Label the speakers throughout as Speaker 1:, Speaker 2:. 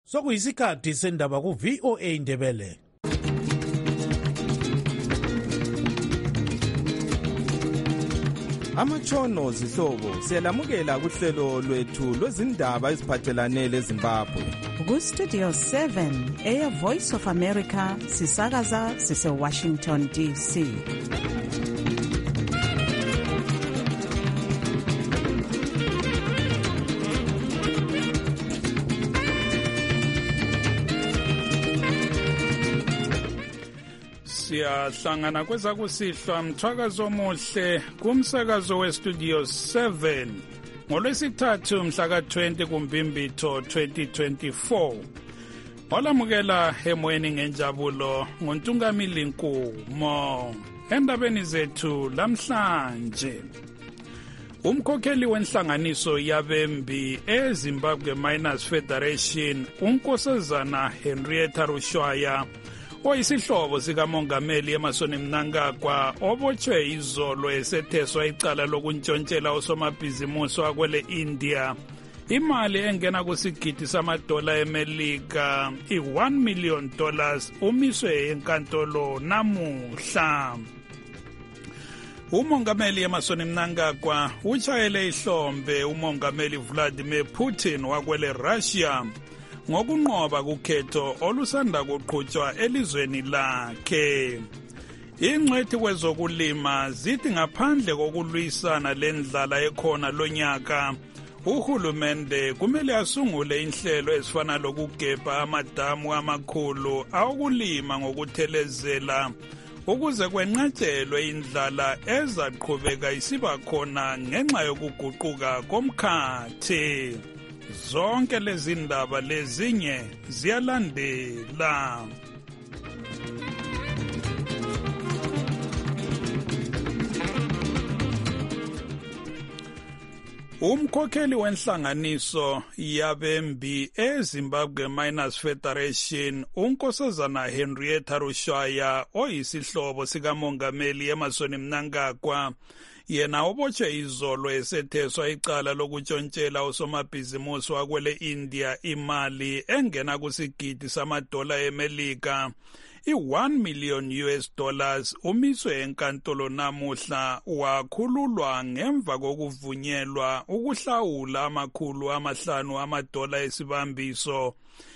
Speaker 1: Sokuyisikhathi sendaba ku VOA Ndebele.
Speaker 2: Amatshono zihlobo siyalamukela kuhlelo lwethu lwezindaba eziphathelane leZimbabwe.
Speaker 3: Ku Studio 7 Air Voice of America sisakaza sise Washington DC.
Speaker 4: Siyahlangana kwezakusihlwa mthwakazo omuhle kumsakazo weStudio 7 ngolwesithathu mhla ka-20 kuMbimbitho 2024. Olamukela emoyeni ngenjabulo nguNtungamili Nkumo. Endabeni zethu lamhlanje, umkhokheli wenhlanganiso yabembi eZimbabwe Miners Federation uNkosazana Henrietta Rushwaya oyisihlobo sikamongameli Emmerson Mnangagwa obotshwe izolo esetheswa icala lokuntshontshela osomabhizimusi wakwele India imali engena kusigidi $1 eMelika $1 million umiswe enkantolo namuhla. Umongameli Emmerson Mnangagwa utshayele ihlombe umongameli Vladimir Putin wakwele Russia ngokunqoba kukhetho olusanda kuqhutshwa elizweni lakhe. Ingcwethi kwezokulima zithi ngaphandle kokulwisana lendlala ekhona lonyaka, uhulumende kumele asungule inhlelo ezifana lokugebha amadamu amakhulu awokulima ngokuthelezela ukuze kwenqatshelwe indlala ezaqhubeka isiba khona ngenxa yokuguquka komkhathi. Zonke lezi ndaba lezinye ziyalandela. Umkhokheli wenhlanganiso yabembi eZimbabwe Miners Federation uNkosazana Henrietta Rushwaya oyisihlobo sikamongameli Emmerson Mnangagwa yena obotshwe izolo esetheswa icala lokutshontshela osomabhizimusi wakwele India imali engena kusigidi $1 eMelika $1 million umiswe enkantolo namuhla wakhululwa ngemva kokuvunyelwa ukuhlawula $500 esibambiso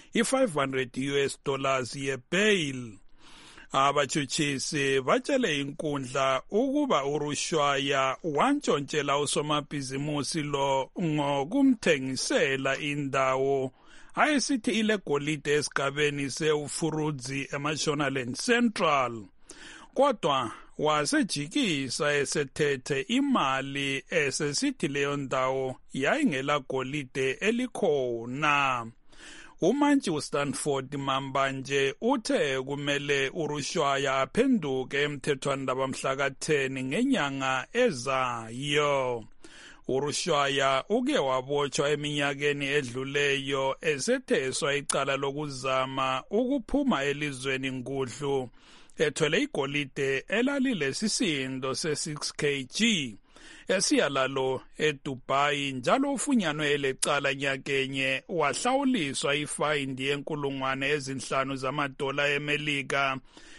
Speaker 4: $500 yebail. Abatshutshisi batshele inkundla ukuba uRushwaya wantshontshela usomabhizimusi lo ngokumthengisela indawo ayesithi ilegolide esigabeni seUfurudzi eMashonaland Central. Kodwa wasejikisa esethethe imali esesithi leyo ndawo yayingela golide elikhona. Umantshi uStanford Mambanje uthe kumele uRushwaya aphenduke emthethwandaba mhla ka-10 ngenyanga ezayo. uRushwaya uke wabotshwa eminyakeni edluleyo esetheswa icala lokuzama ukuphuma elizweni ngudlu ethwele igolide elalilesisindo se6 kg esiyalalo eDubai njalo ufunyanwe elecala nyakenye wahlawuliswa ifayini $5,000 eMelika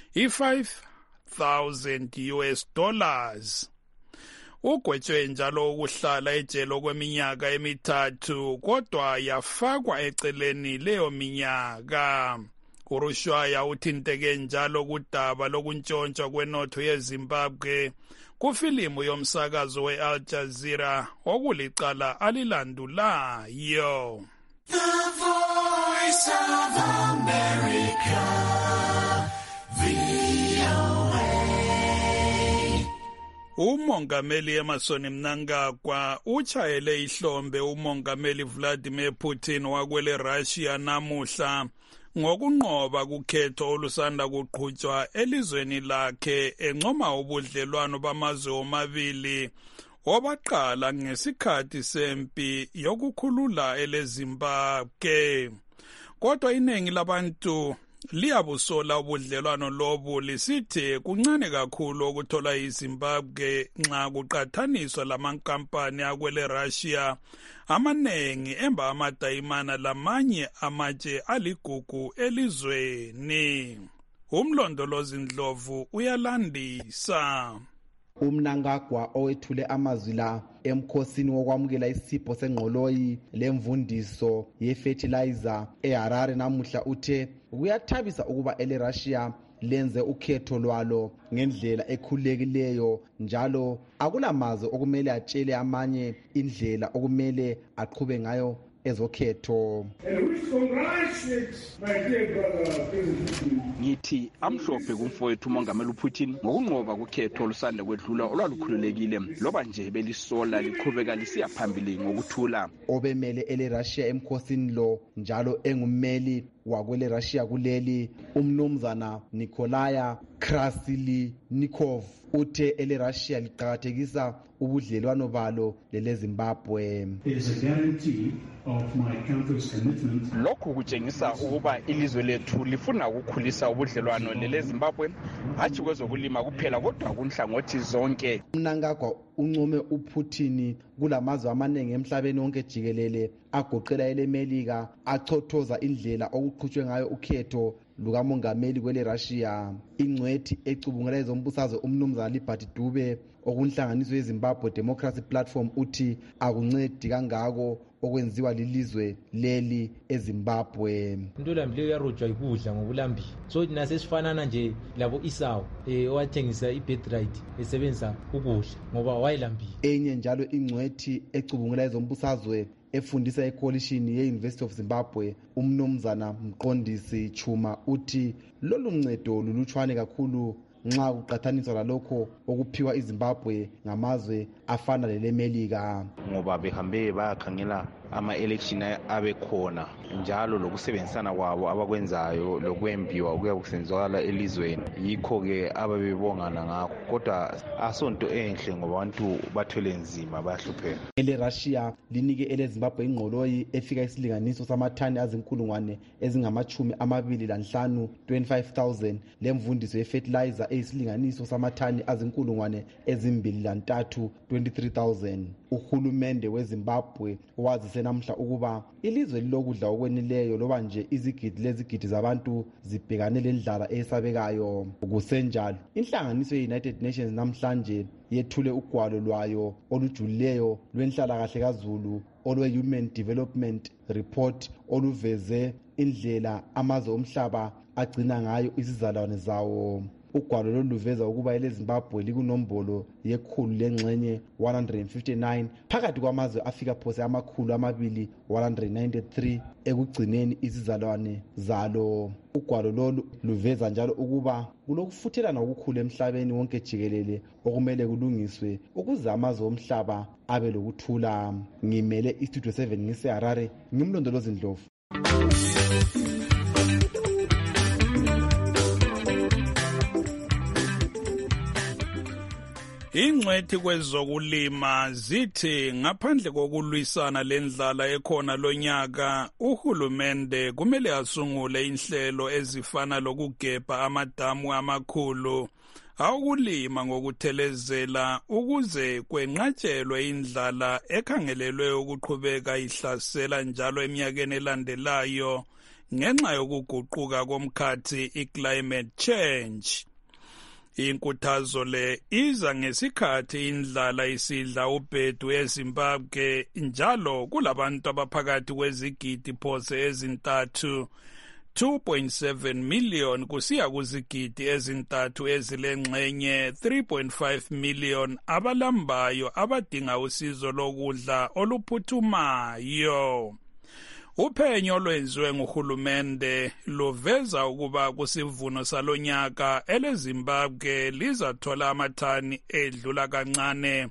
Speaker 4: $5,000. Ugwetshwe njalo ukuhlala ejele kweminyaka emithathu kodwa yafakwa eceleni leyo minyaka. uRushwaya uthinteke njalo kudaba lokuntshontshwa kwenotho yeZimbabwe kufilimu yomsakazo weAl Jazeera okulicala alilandulayo.
Speaker 5: The Voice of America, VOA.
Speaker 4: Umongameli Emmerson Mnangagwa utshayele ihlombe umongameli Vladimir Putin wakwele Russia namuhla ngokunqoba kukhetho olusanda kuqhutshwa elizweni lakhe encoma ubudlelwano bamazwe omabili obaqala ngesikhathi sempi yokukhulula eleZimbabwe. Kodwa iningi labantu liyabusola ubudlelwano lobu lisithi kuncane kakhulu okuthola iZimbabwe nxa kuqathaniswa lamankampani akwele Russia amanengi emba amadayimana lamanye amatshe aligugu elizweni. Umlondolozi Ndlovu uyalandisa.
Speaker 6: Mnangagwa owethule amazwi la emkhosini wokwamukela isipho sengqoloyi lemvundiso yefertilizer eHarare namuhla uthe kuyathabisa ukuba eleRussia lenze ukhetho lwalo ngendlela ekhululekileyo njalo akulamazwe okumele atshele amanye indlela okumele aqhube ngayo ezokhetho.
Speaker 7: Ngithi amhlophe kumfowethu umongameli uPutin ngokunqoba kukhetho olusanda kwedlula olwalukhululekile loba nje belisola liqhubeka lisiya phambili ngokuthula.
Speaker 6: Obemele eleRussia emkhosini lo njalo engummeli wakwele Russia kuleli umnumzana Nikolaya Krasilinikov uthe eleRussia liqhakathekisa ubudlelwano balo leZimbabwe.
Speaker 7: Lokhu kutshengisa ukuba ilizwe lethu lifuna ukukhulisa ubudlelwano leZimbabwe hatshi kwezokulima kuphela kodwa kunhlangothi zonke.
Speaker 6: Mnangagwa uncome uPutin kulamazwe amanengi emhlabeni wonke jikelele agoqela eleMelika achothoza indlela okuqhutshwe ngayo ukhetho lukamongameli kwele Russia. Ingcwethi ecubungela ezombusazwe umnumzana Liberty Dube okunhlanganiso yeZimbabwe Democracy Platform uthi akuncedi kangako okwenziwa lilizwe leli eZimbabwe.
Speaker 8: Into lambileyo yarojwa ikudla ngokulambile. So nasesifanana nje labo Esau owathengisa ibirthright esebenzisa ukudla ngoba wayelambile. Enye njalo ingcwethi ecubungela ezombusazwe efundisa ecoalition ye-University of Zimbabwe umnumzana Mqondisi Chuma uthi lolu ncedo lulutshwane kakhulu nxa kuqathaniswa lalokho okuphiwa iZimbabwe ngamazwe afana leleMelika
Speaker 9: ngoba behambe bayakhangela ama-election abekhona njalo lokusebenzisana kwabo abakwenzayo lokwembiwa okuya kusenzakala elizweni yikho-ke ababebongana ngakho kodwa asonto enhle ngoba abantu bathwele nzima bayahlupheka.
Speaker 6: eleRussia linike eleZimbabwe ingqoloyi efika isilinganiso samathani azinkulungwane ezingama-25 25,000 lemvundiso yefertilizer eyisilinganiso samathani azinkulungwane ezimbili-3 23,000. Uhulumende weZimbabwe wazise namhla ukuba ilizwe lilokudla okwenileyo loba nje izigidi lezigidi zabantu zibhekane lendlala esabekayo. Kusenjalo inhlanganiso ye-United Nations namhlanje yethule ugwalo lwayo olujulileyo lwenhlalakahle kaZulu olwe-Human Development Report oluveze indlela amazwe omhlaba agcina ngayo izizalwane zawo. Ugwalo lolu luveza ukuba eleZimbabwe likunombolo yekhulu lengxenye 159 phakathi kwamazwe afika phose amakhulu 293 ekugcineni izizalwane zalo. Ugwalo lolu luveza njalo ukuba kulokufuthelana okukhulu emhlabeni wonke jikelele okumele kulungiswe ukuze amazwe omhlaba abe lokuthula. Ngimele iStudio 7 ngiseHarare, ngimlondolozi Ndlovu.
Speaker 4: Ingcwethi kwezokulima zithi ngaphandle kokulwisana lendlala ekhona lonyaka uhulumende kumele asungule inhlelo ezifana lokugebha amadamu amakhulu awukulima ngokuthelezela ukuze kwenqatshelwe indlala ekhangelelwe ukuqhubeka ihlasela njalo eminyakeni elandelayo ngenxa yokuguquka komkhathi i-climate change. Inkuthazo le iza ngesikhathi indlala isidla ubhedu eZimbabwe njalo kulabantu abaphakathi kwezigidi phose ezintathu 2.7 million kusiya kuzigidi ezintathu ezilengxenye 3.5 million abalambayo abadinga usizo lokudla oluphuthumayo. Uphenyo olwenziwe nguhulumende luveza ukuba kusivuno salonyaka eleZimbabwe lizathola amathani edlula kancane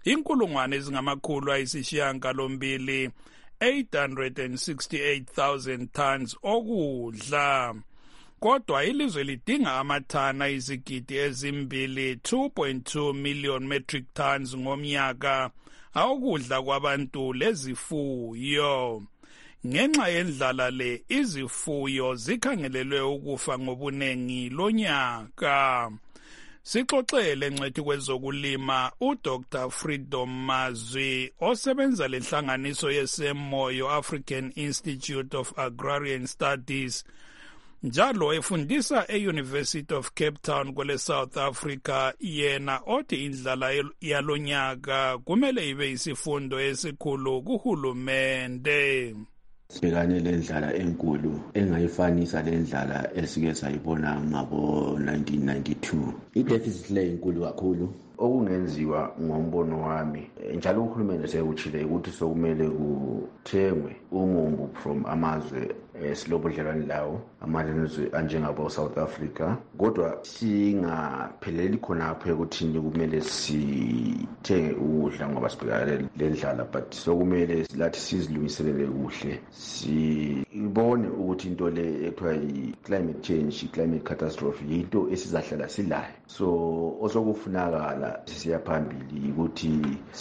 Speaker 4: 868,000 tons okudla. Kodwa ilizwe lidinga amathani ayizigidi ezimbili 2.2 million metric tons ngomnyaka awokudla kwabantu lezifuyo. ngenxa yendlala le izifuyo zikhangelelwe ukufa ngobunengi lonyaka. Sixoxele ngcwethi kwezokulima uDr Freedom Mazwi osebenza lenhlanganiso yesemoyo African Institute of Agrarian Studies njalo efundisa e-University of Cape Town kwele South Africa. Yena othi indlala yalonyaka kumele ibe isifundo esikhulu kuhulumende.
Speaker 10: Sibhekane lendlala enkulu engayifanisa lendlala esike sayibona ngabo 1992. I-deficit le inkulu kakhulu. Okungenziwa ngombono wami njalo uhulumende sekuchile ukuthi sokumele kuthengwe umumbu from amazwe esilobudlelwane lawo, amazwe anjengabo South Africa, kodwa singapheleli khonapho ekuthini kumele sithenge ukudla ngoba sibhekane lendlala, but sokumele lathi sizilungiselele kuhle sibone ukuthi into le ekuthiwa i-climate change, i-climate catastrophe yinto esizahlala silayo. So osokufunakala siya phambili ukuthi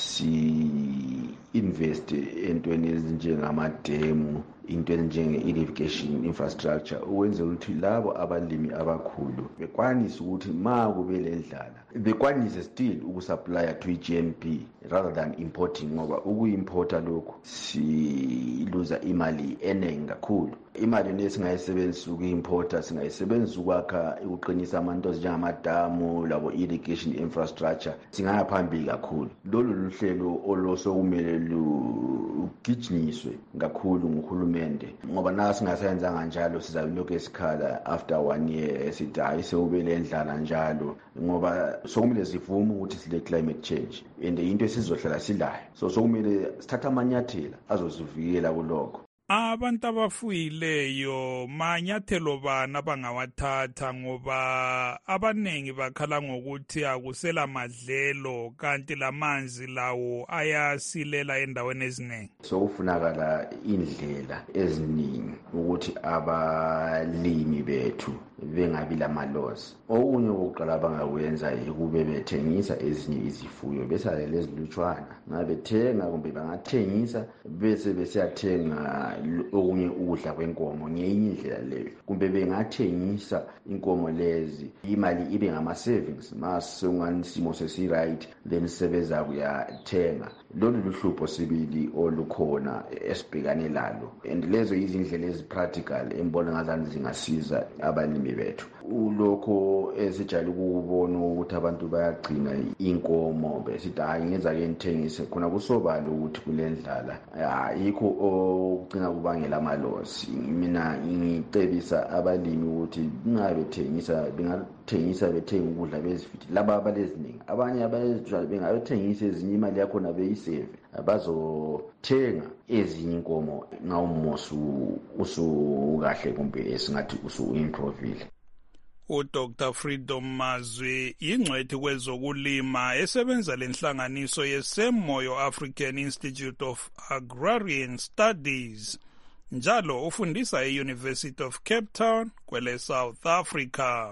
Speaker 10: si-invest entweni ezinjengamademu, into ezinjenge-irrigation infrastructure, ukwenzela ukuthi labo abalimi abakhulu bekwanise ukuthi ma kube le ndlala bekwanise still ukusupply to i-GNP rather than importing, ngoba ukuimporta lokhu siluza imali eningi kakhulu. Imali nesingayisebenzisa ukuimporta singayisebenzisa ukwakha ukuqinisa amanto njengamadamu labo irrigation infrastructure, singaya phambili kakhulu. Lolu luhlelo olosokumele lugijinyiswe kakhulu nguhulumende, ngoba na singasayenzanga njalo sizalokhu esikhala after 1 year esithi hayi sewubele ndlala njalo, ngoba sokumele sivume ukuthi sile climate change and into esizohlala silayo. So sokumele sithatha amanyathelo azosivikela kulokho.
Speaker 4: Abantu abafuyileyo manyathelo bani abangawathatha, ngoba abanengi bakhala ngokuthi akusela madlelo kanti lamanzi lawo ayasilela endaweni eziningi.
Speaker 10: Sokufunakala indlela eziningi ukuthi abalimi bethu bengabi lamalosi. Okunye okokuqala abangakwenza ukube bethengisa ezinye izifuyo besalele ezilutshwana, ngabethenga kumbe bangathengisa bese besiyathenga okunye ukudla kwenkomo ngenye indlela leyo, kumbe bengathengisa inkomo lezi imali ibe ngama-savings masengani simo sesi-right then sebeza kuyathenga. Lolu luhlupho sibili olukhona esibhekane lalo, and lezo izindlela ezi-practical embona ngazani zingasiza abalimi bethu. Ulokho esijayele ukubona ukuthi abantu bayagcina inkomo besithi hayi ngenza ke ngithengise, khona kusobala ukuthi kule ndlala yikho okugcina kubangela amalosi. Mina ngicebisa abalimi ukuthi bengathengisa bethenga ukudla bezifiti laba abaleziningi. Abanye abalezitshalo bengayothengisa ezinye imali yakhona beyiseve, abazothenga ezinye inkomo ngawumosi usukahle kumbe esingathi usu-improvile.
Speaker 4: uDr Freedom Mazwi ingcwethi kwezokulima esebenza lenhlanganiso yesemoyo African Institute of Agrarian Studies njalo ufundisa e-University of Cape Town kwele South Africa.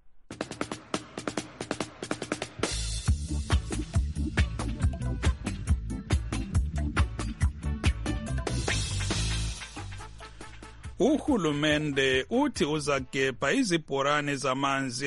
Speaker 4: Uhulumende uthi uzagebha izibhorane zamanzi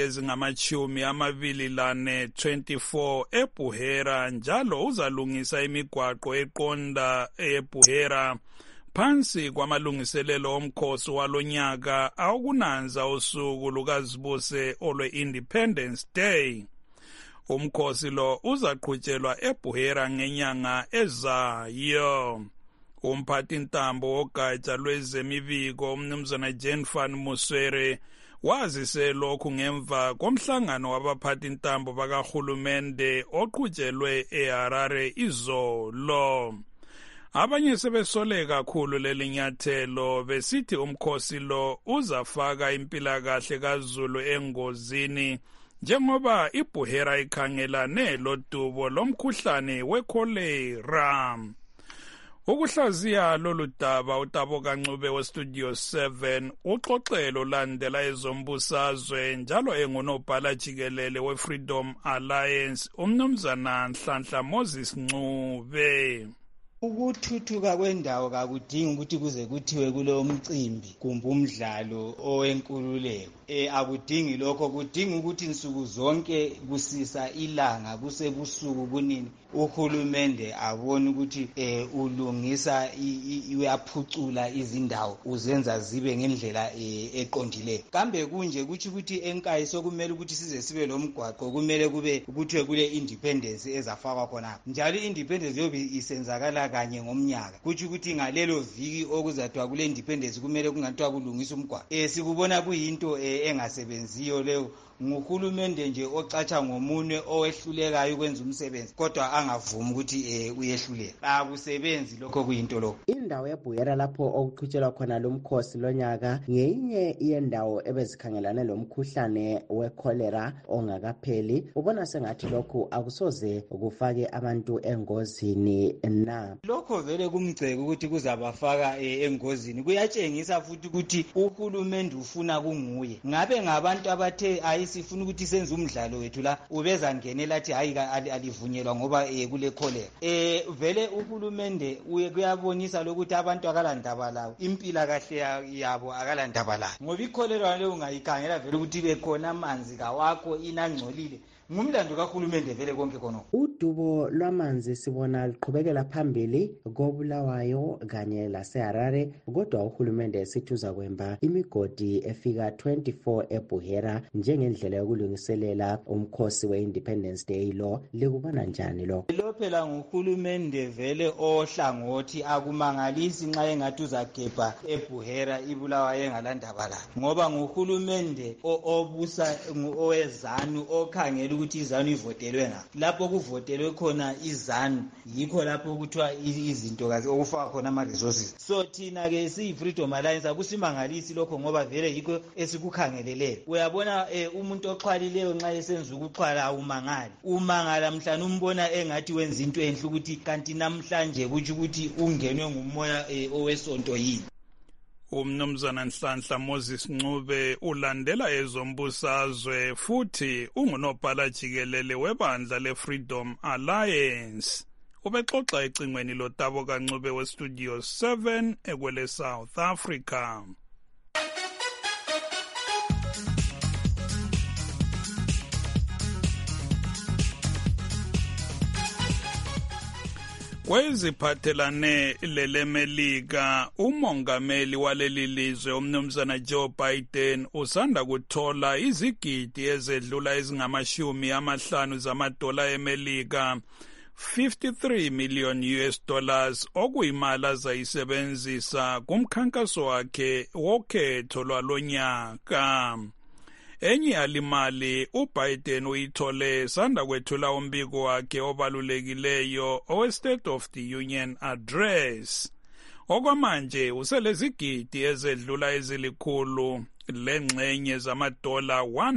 Speaker 4: ezingama-24 eBuhera njalo uzalungisa imigwaqo eqonda eBuhera phansi kwamalungiselelo omkhosi walonyaka awukunanza usuku lukazibuse olwe-Independence Day. Umkhosi lo uzaqhutshelwa eBuhera ngenyanga ezayo. Umphathintambo wogatsha lwezemibiko umnumzana Jane Van Muswere wazise lokhu ngemva komhlangano wabaphathintambo bakahulumende oqhutshelwe eHarare izolo. Abanye sebesole kakhulu leli nyathelo besithi umkhosi lo uzafaka impilakahle kaZulu engozini njengoba iBuhera ikhangelane lodubo lomkhuhlane wekholera. Ukuhlaziya lolu daba uTabo Kancube weStudio 7 uxoxelo landela ezombusazwe njalo engunobhala jikelele weFreedom Alliance umnumzana Nhlanhla Moses Ncube.
Speaker 11: Ukuthuthuka kwendawo kakudingi ukuthi kuze kuthiwe kulo mcimbi kumbe umdlalo owenkululeko. Akudingi lokho, kudinga ukuthi insuku zonke kusisa ilanga kusebusuku kunini uhulumende abone ukuthi ulungisa uyaphucula izindawo uzenza zibe ngendlela eqondileyo. Kambe kunje kuthi ukuthi enkayi sokumele ukuthi size sibe lomgwaqo, kumele kuthiwe kule independence ezafakwa khona, njalo independence yobe isenzakala kanye ngomnyaka. Kuthi ukuthi ngalelo viki okuzathiwa kule independence kumele kungathiwa kulungisa umgwaqo. Sikubona kuyinto engasebenziyo leyo. Nguhulumende nje ocatsha ngomunwe owehlulekayo ukwenza umsebenzi kodwa angavumi ukuthi uyehluleka. Akusebenzi lokho, kuyinto lokho.
Speaker 12: Indawo eBuhera lapho okuqhutshelwa khona lo mkhosi lonyaka ngeyinye yendawo ebezikhangelane lomkhuhlane wecholera ongakapheli. Ubona sengathi lokhu akusoze kufake abantu engozini na?
Speaker 11: Lokho vele kumgceke ukuthi kuzabafaka engozini. Kuyatshengisa futhi ukuthi uhulumende ufuna kunguye. Ngabe ngabantu abathe sifuna ukuthi senze umdlalo wethu la ubeza ngenela athi hayi alivunyelwa ngoba kule cholera. Vele uhulumende kuyabonisa lokuthi abantu akalandaba lawo, impila kahle yabo akalandaba lawo, ngoba icholera leyo ungayikhangela vele ukuthi bekhona amanzi kawakho inangcolile. Ngumlando kahulumende vele konke khonoko.
Speaker 12: Udubo lwamanzi sibona liqhubekela phambili koBulawayo kanye laseHarare, kodwa uhulumende esithuza kwemba imigodi efika 24 eBuhera njengendlela yokulungiselela umkhosi we-Independence Day. Lo likubona njani lo?
Speaker 11: Lo phela nguhulumende vele ohlangothi, akumangalisi nxa engathi uzagebha eBuhera iBulawayo engalandaba la, ngoba nguhulumende obusa owezanu okhangela ukuthi izanu ivotelwe ngaphi. Lapho kuvotelwe khona izanu yikho lapho kuthiwa izinto kazi okufaka khona ama-resources. So thina ke siyi-Freedom Alliance akusimangalisi lokho ngoba vele yikho esikukhangeleleyo. Uyabona umuntu oxhwalileyo nxa esenza ukuxhwala awumangali. Umangala mhlawumbe umbona engathi wenza into enhle ukuthi kanti namhlanje kutsho ukuthi ungenwe ngumoya owesonto yini.
Speaker 4: Umnumzana Nhlanhla Moses Ncube ulandela ezombusazwe futhi ungunobhala jikelele webandla leFreedom Alliance. Ubexoxa ecingweni loTabo kaNcube weStudio 7 ekwele South Africa. Kweziphathelane lelemelika, umongameli waleli lizwe umnumzana Joe Biden usanda kuthola izigidi ezedlula ezingama-50 zamadola eMelika, 53 million US dollars, okuyimali azayisebenzisa kumkhankaso wakhe wokhetho lwalonyaka. Enye yalimali uBiden uyithole sanda kwethula umbiko wakhe obalulekileyo owe-State of the Union Address. Okwamanje uselezigidi ezedlula ezilikhulu lengxenye zamadola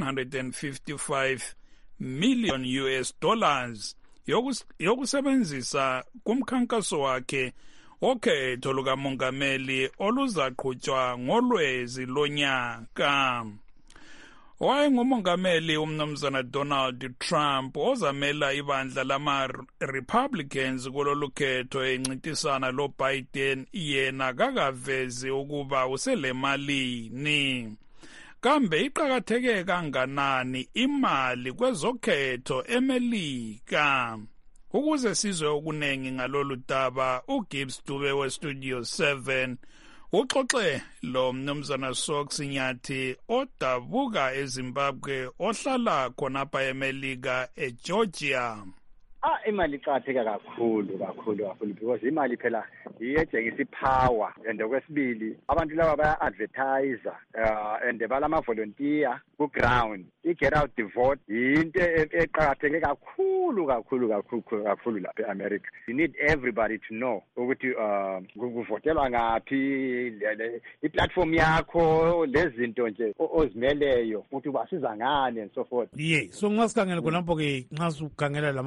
Speaker 4: 155 million US dollars yokusebenzisa kumkhankaso wakhe okhetho lukamongameli oluzaqhutshwa ngoLwezi lonyaka. Wayengumongameli umnumzana Donald Trump ozamela ibandla lama-Republicans kulolu khetho encintisana lo Biden yena kakavezi ukuba uselemalini. Kambe iqakatheke kanganani imali kwezokhetho eMelika? Ukuze sizwe okunengi ngalolu daba, uGibbs Dube weStudio 7 uxoxe lo mnumzana Sox Nyathi odabuka eZimbabwe ohlala khonapha eMelika eGeorgia.
Speaker 13: Imali iqakatheke kakhulu because imali phela iyetshengisa ipower, and okwesibili abantu laba baya-advertise and balama-volunteer ku-ground. I-get out the vote yinto eqakatheke kakhulu lapha e-America. You need everybody to know ukuthi kuvotelwa ngaphi, i-platform yakho, lezinto nje ozimeleyo ukuthi ubasiza ngani and so forth.
Speaker 1: So nxa sikhangela khonapho ke nxa sukhangela lama-advert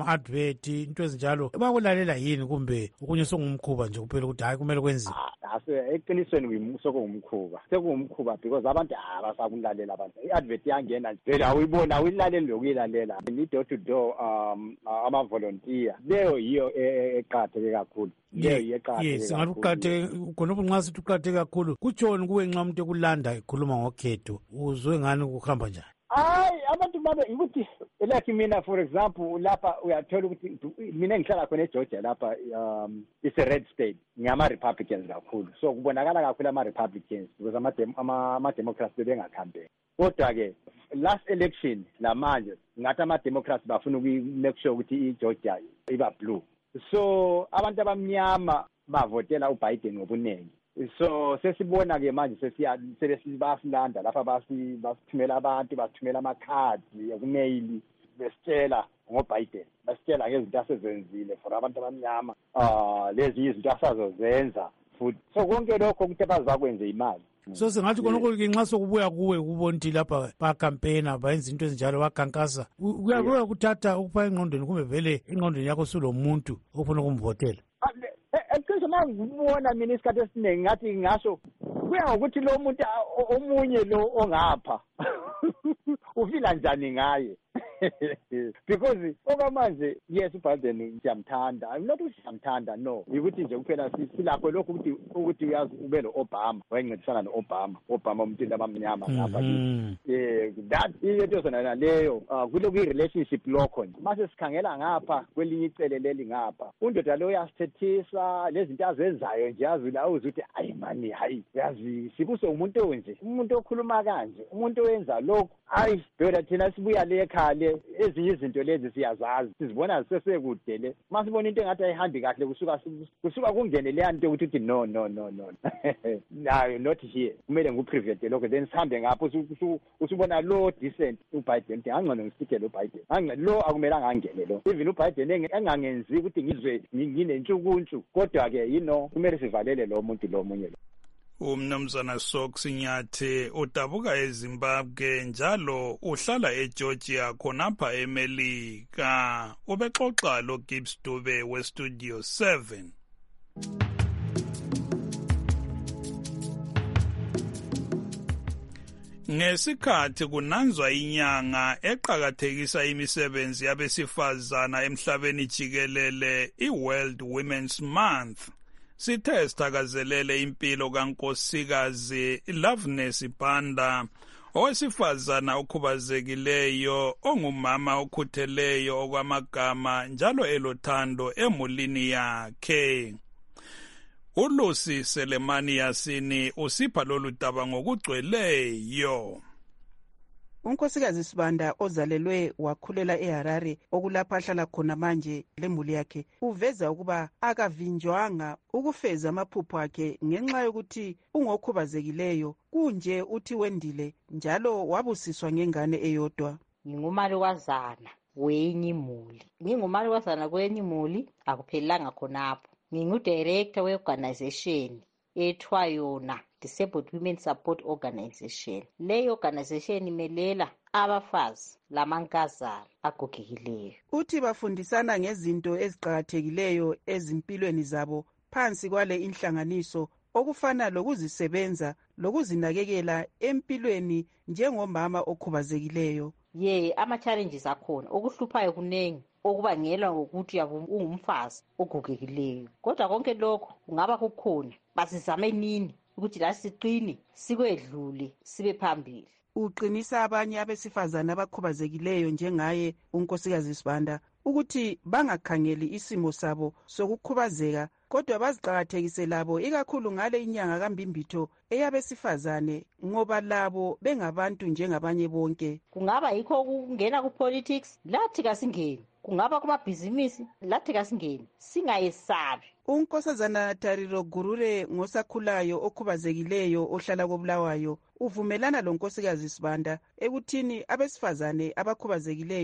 Speaker 1: amatiketi into ezinjalo bakulalela yini kumbe okunye sokungumkhuba nje kuphela ukuthi hayi kumele kwenziwe?
Speaker 13: Eqinisweni sokungumkhuba sekungumkhuba because abantu abasakulalela abantu i-advert yangena nje vele awuyibona awuyilaleli lokuyilalela ni-door to door ama-volunteer leyo yiyo eqakatheke kakhulu
Speaker 1: yes ngathi uqakatheke khonapho nxa sithi uqakatheke kakhulu kutshoni kuwe nxa umuntu ekulanda ekhuluma ngokhetho uzwe ngani kuhamba njani?
Speaker 13: Hayi abantu babe ukuthi like mina for example lapha uyathola ukuthi mina ngihlala khona eGeorgia lapha it's a red state ngiyama-Republicans kakhulu so kubonakala kakhulu ama-Republicans because ama-Democrats bebengakhampeni kodwa-ke last election lamanje ngathi ama-Democrats bafuna uku-make sure ukuthi iGeorgia iba blue so abantu abamnyama bavotela uBiden ngobuningi so sesibona-ke manje basilanda lapha basithumela abantu basithumela amakhadi ekumail besitshela ngoBiden basitshela ngezinto asezenzile for abantu abamnyama lezi izinto asazozenza futhi so konke lokho ukuthi bazakwenze imali
Speaker 1: so singathi khonokho-ke nxa sokubuya kuwe kubona ukuthi lapha bakampena bayenza into ezinjalo bakankasa kuyabuya kuthatha ukupha engqondweni kumbe vele engqondweni yakho sulomuntu ofuna ukumvotela?
Speaker 13: Eqinisweni mangibona mina isikhathi esiningi ngathi ngasho kuya ngokuthi lo muntu omunye lo ongapha ufila njani ngaye because okwamanje yes uBiden ngiyamthanda not ukuthi siyamthanda no ukuthi nje kuphela silapho lokho ukuthi uyazi ube lo-Obama wayencedisana no-Obama umuntu abamnyama ngapha that into sona leyo kulo kwi-relationship lokho nje mase sikhangela ngapha kwelinye icele leli ngapha undoda lo uyasithethisa lezi zinto azenzayo nje yazi la uzuthi ayi mani hayi yazi sibuso umuntu onje umuntu okhuluma kanje umuntu owenza lokho hayi phela thina sibuya le ekhaya ezinye izinto lezi siyazazi sizibona sesekude le masibona into engathi ayihambi kahle kusuka kungene leya nto ukuthi no not here kumele ngikuprevente lokho then sihambe ngapho usubona lo decent uBiden angcono ngisike lo Biden angcono lo akumele angangene lo even uBiden engangenzi ukuthi ngizwe nginentshukuntshu kodwa-ke kumele sivalele lo muntu lo munye lo.
Speaker 4: Umnumzana Sokusinyathi udabuka eZimbabwe njalo uhlala eGeorgia khonapha eMelika ubexoxa lo Gibbs Dube weStudio 7. Ngesikhathi kunanzwa inyanga eqhakathekisa imisebenzi yabesifazana emhlabeni jikelele iWorld Women's Month sithe sithakazelele impilo kankosikazi Loveness Banda owesifazana okhubazekileyo ongumama okhutheleyo okwamagama njalo elothando emulini yakhe. uLucy Selemani Yasini usipha lolu daba ngokugcweleyo.
Speaker 14: Unkosikazi Sibanda ozalelwe wakhulela eHarare okulapha ahlala khona manje lemuli yakhe uveza ukuba akavinjwanga ukufeza amaphupho akhe ngenxa yokuthi ungokhubazekileyo kunje uthi wendile njalo wabusiswa ngengane eyodwa.
Speaker 15: Ngumalukazana wenye imuli. Ngingumalukazana kwenye imuli akuphelanga khonapho. Ngingudirector we-organization ethiwa yona Disabled Women Support Organization. Leyo organization imelela abafazi lamankazana agogekileyo.
Speaker 14: Uthi bafundisana ngezinto eziqakathekileyo ezimpilweni zabo phansi kwale inhlanganiso okufana lokuzisebenza lokuzinakekela empilweni njengomama okhubazekileyo.
Speaker 15: Ama-challenges akhona okuhluphayo kunengi okubangelwa ngokuthi ungumfazi ogogekileyo. Kodwa konke lokho kungaba kukhona basizame nini ukuthi la siqine sikwedlule sibe phambili.
Speaker 14: Uqinisa abanye abesifazana abakhubazekileyo njengaye unkosikazi Sibanda ukuthi bangakhangeli isimo sabo sokukhubazeka kodwa baziqakathekise labo ikakhulu ngale inyanga kaMbimbitho eyabesifazane ngoba labo bengabantu njengabanye bonke.
Speaker 15: Kungaba yikho ukungena ku-politics lathi kasingeni, kungaba kumabhizinisi lathi kasingeni, singayesabi.
Speaker 14: Unkosazana Tariro Gurure ngosakhulayo okhubazekileyo ohlala koBulawayo uvumelana lonkosikazi Sibanda ekuthini abesifazane abakhubazekileyo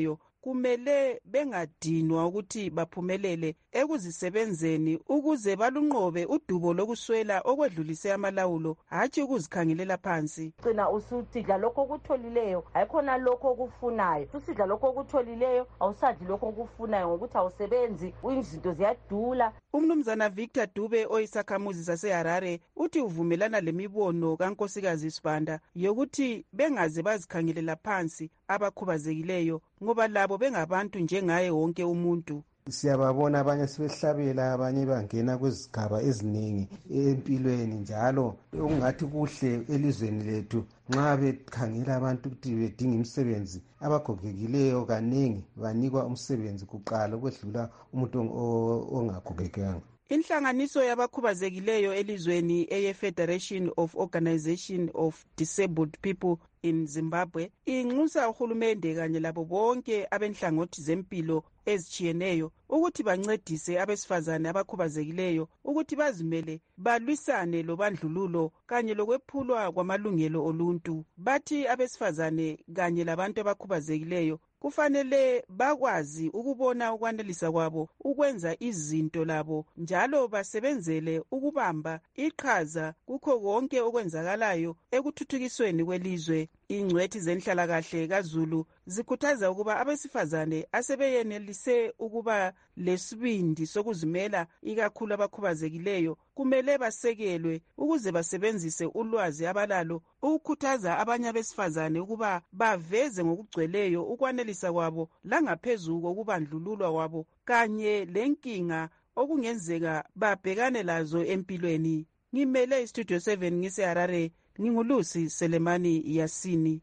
Speaker 14: kumele bengadinwa ukuthi baphumelele ekuzisebenzeni ukuze balunqobe udubo lokuswela okwedlulise amalawulo hatshi ukuzikhangelela phansi.
Speaker 16: Gcina ususidla lokho okutholileyo ayikhona lokho okufunayo, usidla lokho okutholileyo awusadli lokho okufunayo ngokuthi awusebenzi, izinto ziyadula.
Speaker 14: Umnumzana Victor Dube oyisakhamuzi saseHarare uthi uvumelana lemibono kaNkosikazi Sibanda yokuthi bengaze bazikhangelela phansi abakhubazekileyo ngoba labo bengabantu njengaye wonke umuntu.
Speaker 17: Siyababona abanye sebehlabela, abanye bangena kwizigaba eziningi empilweni, njalo ungathi kuhle elizweni lethu nxa bekhangela abantu ukuthi bedinga imisebenzi abagogekileyo kaningi banikwa umsebenzi kuqala ukwedlula umuntu ongagogekanga.
Speaker 14: Inhlanganiso yabakhubazekileyo elizweni eye-Federation of Organization of Disabled People in Zimbabwe inxusa uhulumende kanye labo bonke abenhlangothi zempilo ezitshiyeneyo ukuthi bancedise abesifazane abakhubazekileyo ukuthi bazimele balwisane lobandlululo kanye lokwephulwa kwamalungelo oluntu. Bathi abesifazane kanye labantu abakhubazekileyo kufanele bakwazi ukubona ukwanelisa kwabo ukwenza izinto labo njalo basebenzele ukubamba iqhaza kukho konke okwenzakalayo ekuthuthukisweni kwelizwe. Ingcwethi zenhlalakahle kaZulu zikhuthaza ukuba abesifazane asebeyenelise ukuba lesibindi sokuzimela ikakhulu abakhubazekileyo kumele basekelwe ukuze basebenzise ulwazi abalalo ukukhuthaza abanye abesifazane ukuba baveze ngokugcweleyo ukwanelisa kwabo langaphezulu kokubandlululwa kwabo kanye lenkinga okungenzeka babhekane lazo empilweni. Ngimele iStudio 7 ngiseHarare, ngingulusi Selemani Yasini.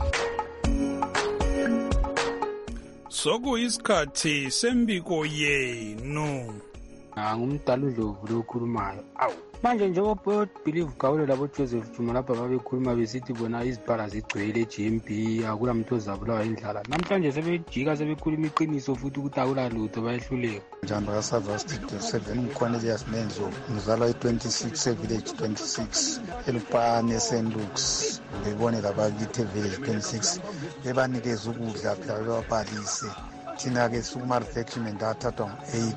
Speaker 4: Sokuyisikhathi sembiko yenu.
Speaker 18: Ngumdala uDlovu lo okhulumayo. Manje njengoba Believe Gawule labo Joseph Juma lapha babekhuluma besithi bona izibhala zigcwele eGMB akula muntu ozabulawa indlala. Namhlanje sebejika sebekhuluma iqiniso futhi ukuthi akula lutho bayehluleka.
Speaker 19: Njalo kasava Studio 7 uKhonelius Menzo ngizalwa i26 village 26 eLupane Sendux bebone labakithi village 26 bebanikeza ukudla phela bebabhalise. Thina ke sukuma reflection athathwa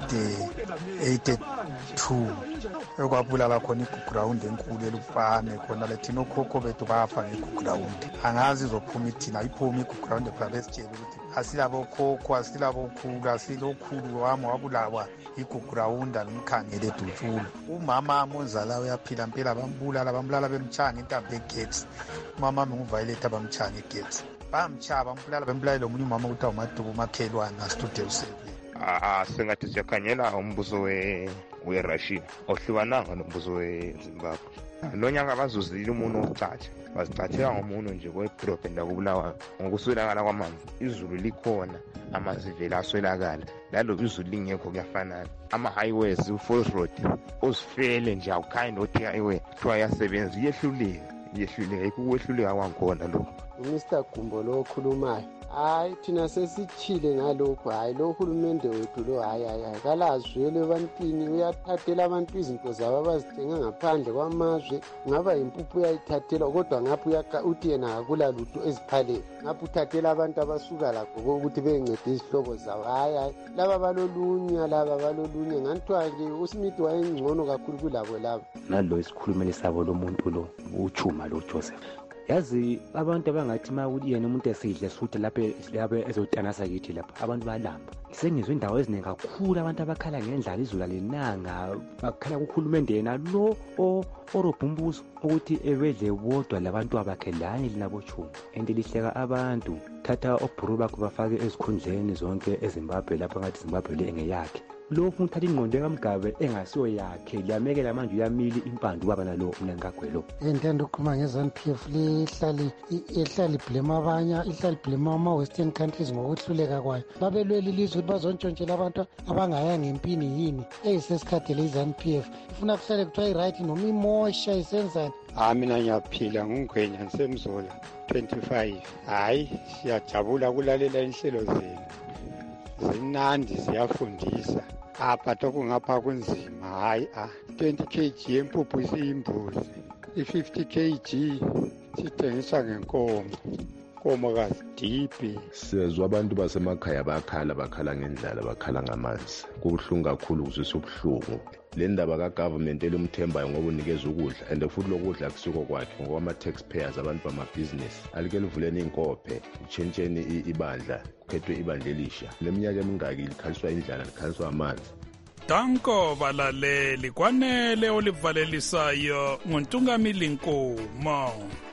Speaker 19: 82 ekwabulala khona iground enkulu eLupane khona lethina okhokho bethu bafa ngeground. Angazi izophuma ithina iphuma iground phela besitshela ukuthi asilabo khokho asilabo khulu asilokhulu wami wabulawa iground nomkhangele edutshulu. Umama monzala uyaphila impela bambulala bemtshanga intambo eGates. Umama nguviolet bamtshanga eGates. Bamchaba bambulala lomunye umama ukuthi awumadubu makhelwana naStudio 7.
Speaker 9: Sengathi siyakhangela umbuso we-Russia ohlukananga nombuso weZimbabwe. Lo nyaka bazuzile umuntu ocatsha bazicatshela ngomuntu nje kwedrobhe ndakubulawayo ngokuswelakala kwamanzi. Izulu likhona amazivele aswelakala lalo izulu lingekho kuyafanana. Ama-highways u-forest road uzifele nje awukhandi othi highway kuthiwa yasebenza yehluleka ukwehluleka kwangikhona lokho.
Speaker 20: Mr. Gumbo lo okhulumayo hayi thina sesithile ngalokho hayi lo hulumende wethu lo hayi kalazwele ebantwini uyathathela abantu izinto zabo abazithenga ngaphandle kwamazwe ngaba impuphu uyayithathela kodwa ngapha uthi yena akula lutho eziphaleni ngapha uthathela abantu abasuka lakho ukuthi bencede izihlobo zabo hayi laba balolunya nganthiwa nje uSmith wayengcono kakhulu kulabo laba.
Speaker 21: Nalo isikhulumeli sabo lo muntu lo uChuma lo Joseph yazi abantu abangathi yena umuntu esidle futhi lapha ezotanasa kithi lapha abantu balamba. Sengizwe indawo eziningi kakhulu abantu abakhala ngendlala izulu lenanga bakhala kukhulumende yena lo orobhumbuzo ukuthi ebedle bodwa labantu abakhelane linabo Chuma lihleka abantu thatha obhuru bakho bafake ezikhundleni zonke eZimbabwe lapha ngathi Zimbabwe le engeyakhe. Lo muntu uthatha ingqondo kaMgabe engasiyo yakhe liyamekela manje uyamili impande ubaba nalo umnankagwelo.
Speaker 22: Entendo ukukhuluma ngeZANU-PF ihlali blame abanye ihlali blame ama-Western countries ngokwehluleka kwayo. Babelweli ilizwe ukuthi bazontshontshela abantu abangayanga empini yini eyisesikhathele iZANU-PF ifuna kuhlale kuthiwa i-right noma imosha isenzani.
Speaker 23: Mina ngiyaphila ngungwenya ngisemzola 25 hayi siyajabula kulalela inhlelo zenu zinandi ziyafundisa apha tokungapha kunzima hayi 20 kg yempuphu isiyimbuzi i50 kg sithengiswa ngenkomo inkomo kazidiphi.
Speaker 2: Sezwa abantu basemakhaya bakhala ngendlala, bakhala ngamanzi. Kubuhlungu kakhulu kuzwisa ubuhlungu. Le ndaba ka-government elimthembayo ngoba unikeza ukudla and futhi lokudla akusikho kwakhe ngoba ama-taxpayers abantu bamabhizinisi. Alike livuleni iy'nkophe, tshentsheni ibandla, kukhethwe ibandla elisha. Le minyaka emingaki likhaliswa indlala, likhaliswa amanzi.
Speaker 4: Danko balaleli, kwanele olivalelisayo ngoNtungamili Nkomo.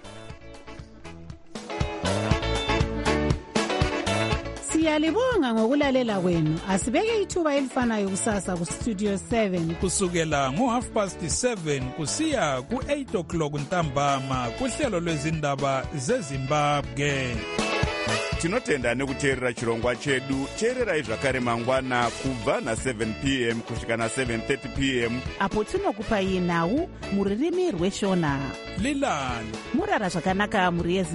Speaker 3: Siyalibonga ngokulalela kwenu. Asibeke ithuba elifanayo kusasa ku Studio 7
Speaker 4: kusukela ngo7:30 kusiya ku8:00 ntambama kuhlelo lwezindaba zeZimbabwe.
Speaker 5: Tinotenda nekuteerera chirongwa chedu. Teererai zvakare mangwana kubva na7 p.m. kusvika na7:30 p.m.
Speaker 3: apo tinokupai nhau muririmi rweshona.
Speaker 4: Lilani
Speaker 3: murara zvakanaka muri